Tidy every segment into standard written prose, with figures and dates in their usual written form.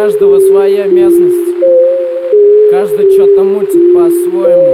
каждого своя местность. Каждый что-то мутит по-своему.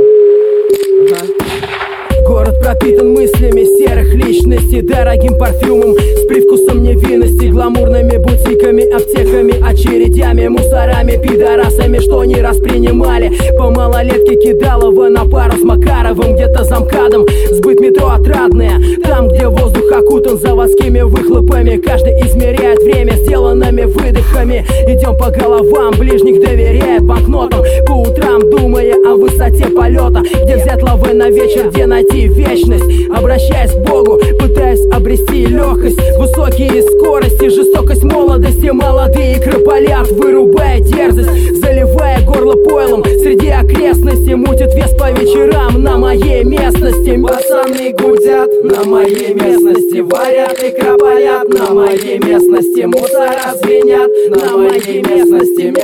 Город пропитан мыслями серых личностей, дорогим парфюмом с привкусом невинности, гламурными бутиками, аптеками, очередями, мусорами, пидорасами, что не распринимали по малолетке Кидалова на пару с Макаровым. Где-то за МКАДом сбыт метро отрадное, там, где воздух окутан заводскими выхлопами. Каждый измеряет время сделанными выдохами. Идем по головам, ближних доверяя банкнотам, по утрам думая о высоте полета. Где взять лавы на вечер, где найти вечность? Обращаясь к Богу, пытаясь обрести легкость, высокие скорости, жестокость молодости. Молодые кропалят, вырубая дерзость, заливая горло пойлом среди окрестностей. Мутит вес по вечерам на моей местности. Пацаны гудят на моей местности, варят и кропалят на моей местности. Мусора звенят на моей местности,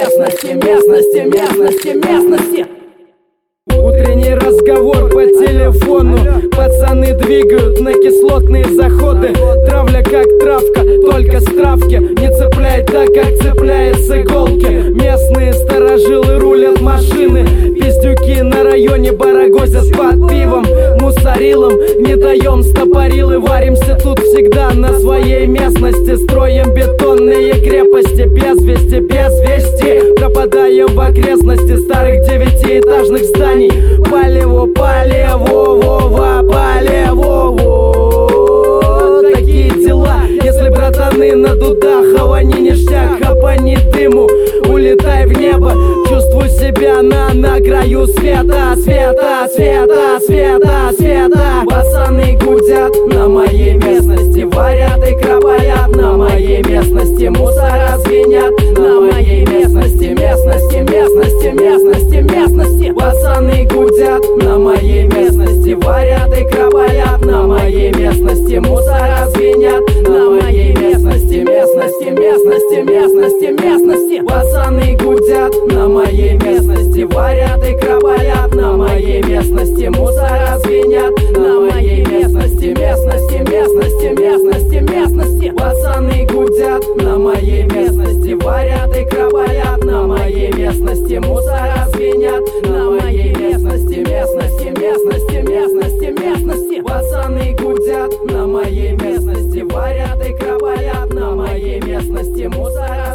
местности. Утренний разговор по телефону. Пацаны двигают на кислотные заходы. Травля как травка, только с травки. Не цепляет так, как цепляет с иголки. Местные старожилы рулят машины. Пиздюки на районе барагозят под пивом. Мусорилом не даем стопорилы. Варимся тут всегда на своей местности. Строим бетонные крепости без вести, без вести. Пропадаем в окрестности старых девятиэтажных зданий. Полево, такие дела. Если братаны на дудах, они ништяк, хапани дыму, улетай в небо. Чувствуй себя на краю света. Пацаны гудят на моей местности, варят и кропалят на моей местности. Мусора звенят на моей местности. Пацаны гудят на моей местности, варят и кропалят на моей местности. Мусора звенят на моей местности. Пацаны гудят на моей местности, варят и кропалят на моей местности. Мусора звенят на моей местности. Пацаны гудят на моей местности, варят и кропалят на моей местности. Мусора звенят на моей местности. Пацаны гудят на моей местности, варят и кропалят на моей местности. Мусора